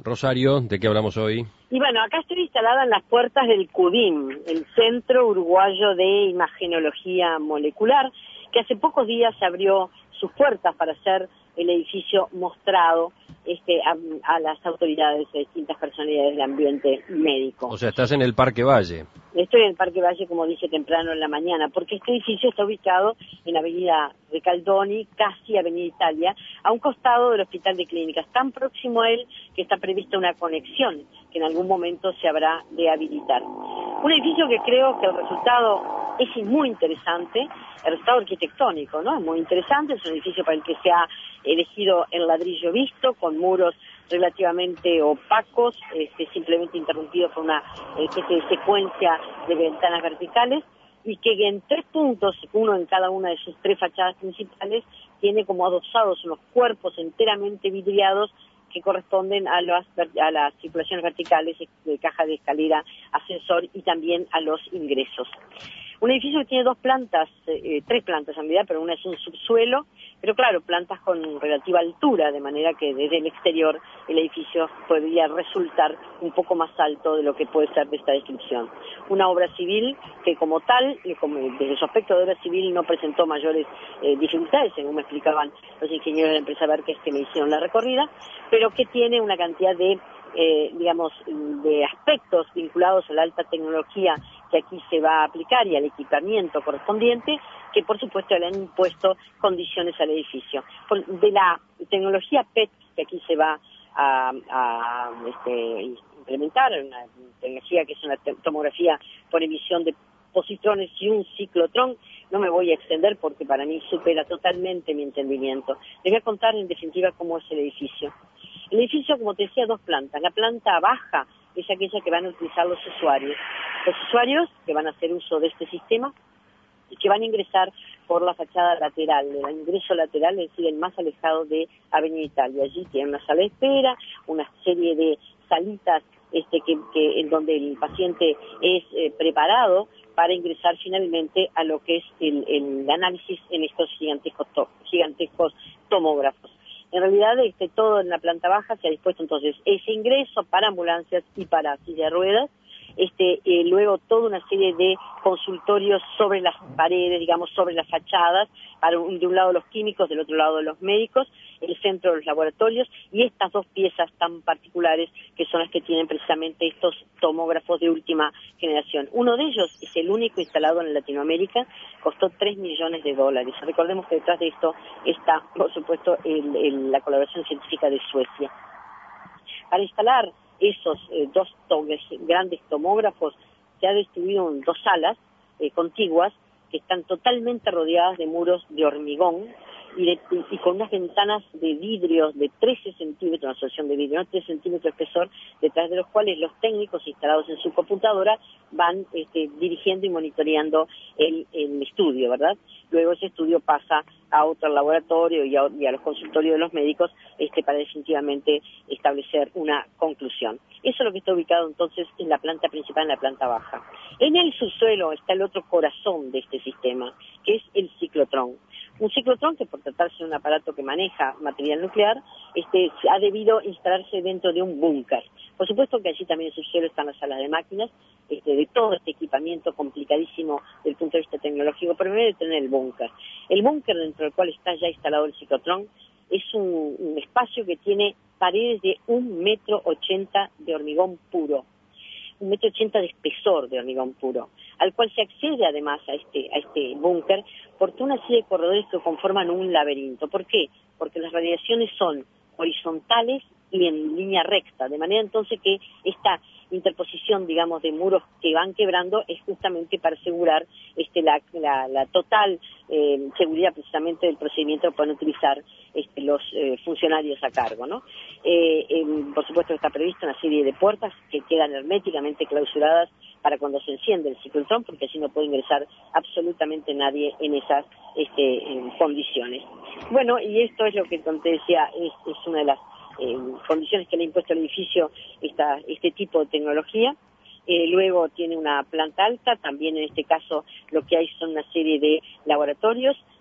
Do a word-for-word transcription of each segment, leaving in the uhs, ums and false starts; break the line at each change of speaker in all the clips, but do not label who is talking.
Rosario, ¿de qué hablamos hoy?
Y bueno, acá estoy instalada en las puertas del CUDIM, el Centro Uruguayo de Imagenología Molecular, que hace pocos días se abrió sus puertas para ser el edificio mostrado este, a, a las autoridades de distintas personalidades del ambiente médico.
O sea, estás en el Parque Valle.
Estoy en el Parque Valle, como dije temprano en la mañana, porque este edificio está ubicado en la avenida Recaldoni, casi avenida Italia, a un costado del Hospital de Clínicas, tan próximo a él que está prevista una conexión que en algún momento se habrá de habilitar. Un edificio que creo que el resultado es muy interesante, el resultado arquitectónico, ¿no? Es muy interesante, es un edificio para el que se ha elegido el ladrillo visto, con muros relativamente opacos, este, simplemente interrumpidos por una especie de secuencia de ventanas verticales, y que en tres puntos, uno en cada una de sus tres fachadas principales, tiene como adosados unos cuerpos enteramente vidriados que corresponden a las, a las circulaciones verticales de caja de escalera, ascensor y también a los ingresos. Un edificio que tiene dos plantas, eh, tres plantas en realidad, pero una es un subsuelo, pero claro, plantas con relativa altura, de manera que desde el exterior el edificio podría resultar un poco más alto de lo que puede ser de esta descripción. Una obra civil que como tal, como desde su aspecto de obra civil, no presentó mayores eh, dificultades, según me explicaban los ingenieros de la empresa Verques que me hicieron la recorrida, pero que tiene una cantidad de, eh, digamos, de aspectos vinculados a la alta tecnología que aquí se va a aplicar y al equipamiento correspondiente, que por supuesto le han impuesto condiciones al edificio. Por, de la tecnología P E T que aquí se va a, a este, implementar, una tecnología que es una tomografía por emisión de positrones y un ciclotrón, no me voy a extender porque para mí supera totalmente mi entendimiento. Les voy a contar en definitiva cómo es el edificio. El edificio, como te decía, dos plantas. La planta baja es aquella que van a utilizar los usuarios. Los usuarios que van a hacer uso de este sistema y que van a ingresar por la fachada lateral, el ingreso lateral, es decir, el más alejado de Avenida Italia. Allí tiene una sala de espera, una serie de salitas este, que, que en donde el paciente es eh, preparado para ingresar finalmente a lo que es el, el análisis en estos gigantescos, to, gigantescos tomógrafos. En realidad, este, todo en la planta baja se ha dispuesto entonces ese ingreso para ambulancias y para silla de ruedas, este, eh, luego toda una serie de consultorios sobre las paredes, digamos, sobre las fachadas, para un, de un lado los químicos, del otro lado los médicos, el centro de los laboratorios, y estas dos piezas tan particulares que son las que tienen precisamente estos tomógrafos de última generación. Uno de ellos es el único instalado en Latinoamérica, costó tres millones de dólares. Recordemos que detrás de esto está, por supuesto, el, el, la colaboración científica de Suecia. Para instalar esos eh, dos to grandes tomógrafos se ha distribuido en dos salas eh, contiguas que están totalmente rodeadas de muros de hormigón y, de, y, y con unas ventanas de vidrio de trece centímetros, una asociación de vidrio, ¿no? trece centímetros de espesor, detrás de los cuales los técnicos instalados en su computadora van este, dirigiendo y monitoreando el, el estudio, ¿verdad? Luego ese estudio pasa a otro laboratorio y a, y a los consultorios de los médicos este, para definitivamente establecer una conclusión. Eso es lo que está ubicado entonces en la planta principal, en la planta baja. En el subsuelo está el otro corazón de este sistema, que es el ciclotrón. Un ciclotrón que, por tratarse de un aparato que maneja material nuclear, este, ha debido instalarse dentro de un búnker. Por supuesto que allí también en el subsuelo están las salas de máquinas, este, de todo este equipamiento complicadísimo desde el punto de vista tecnológico, pero primero de tener el búnker. El búnker dentro del cual está ya instalado el ciclotrón es un, un espacio que tiene paredes de un metro ochenta de hormigón puro, un metro ochenta de espesor de hormigón puro, al cual se accede además a este, a este búnker por una serie de corredores que conforman un laberinto. ¿Por qué? Porque las radiaciones son horizontales y en línea recta, de manera entonces que esta interposición, digamos, de muros que van quebrando es justamente para asegurar este, la, la, la total eh, seguridad precisamente del procedimiento que pueden utilizar este, los eh, funcionarios a cargo, ¿no? Eh, eh, por supuesto está prevista una serie de puertas que quedan herméticamente clausuradas para cuando se enciende el ciclotrón, porque así no puede ingresar absolutamente nadie en esas este, en condiciones. Bueno, y esto es lo que, como te decía, es, es una de las Eh, condiciones que le ha impuesto el edificio esta, este tipo de tecnología. Eh, luego tiene una planta alta, también en este caso lo que hay son una serie de laboratorios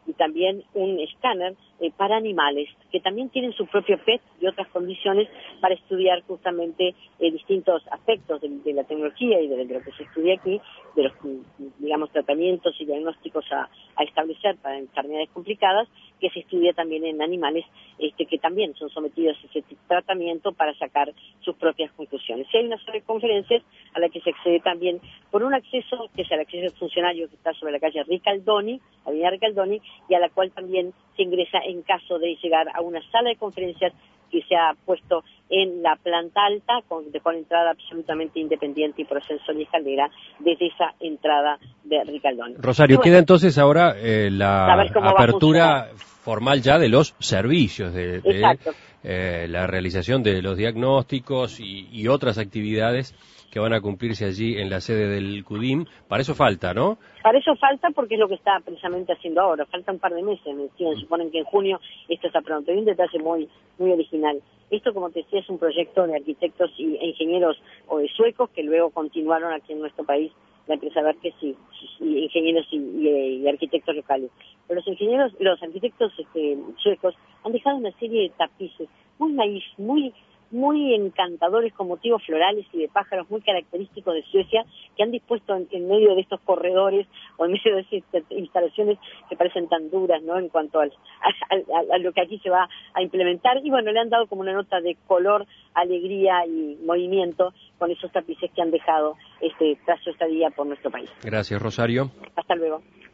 y también un escáner eh, para animales, que también tienen su propio P E T y otras condiciones para estudiar justamente eh, distintos aspectos de, de la tecnología y de, de lo que se estudia aquí, de los, digamos, tratamientos y diagnósticos a, a establecer para enfermedades complicadas, que se estudia también en animales este, que también son sometidos a ese tratamiento para sacar sus propias conclusiones. Y hay una serie de conferencias a la que se accede también por un acceso, que es el acceso funcionario que está sobre la calle Ricaldoni, avenida Ricaldoni, y a la cual también se ingresa en caso de llegar a una sala de conferencias que se ha puesto en la planta alta, con, con entrada absolutamente independiente y por ascensor y escalera desde esa entrada de Ricaldoni.
Rosario,
bueno,
queda entonces ahora eh, la apertura formal ya de los servicios, de, de eh, la realización de los diagnósticos y, y otras actividades que van a cumplirse allí en la sede del CUDIM. Para eso falta, ¿no?
Para eso falta, porque es lo que está precisamente haciendo ahora. Falta un par de meses, me decían, suponen que en junio esto está pronto. Hay un detalle muy muy original. Esto, como te decía, es un proyecto de arquitectos y, e ingenieros o de suecos que luego continuaron aquí en nuestro país, la empresa Verkes y, y ingenieros y, y, y arquitectos locales. Pero los ingenieros, los arquitectos este, suecos han dejado una serie de tapices muy naif, muy muy encantadores con motivos florales y de pájaros muy característicos de Suecia, que han dispuesto en, en medio de estos corredores o en medio de estas instalaciones que parecen tan duras, ¿no?, en cuanto al, a, a, a lo que aquí se va a implementar. Y bueno, le han dado como una nota de color, alegría y movimiento con esos tapices que han dejado este tras su estadía por nuestro país.
Gracias, Rosario.
Hasta luego.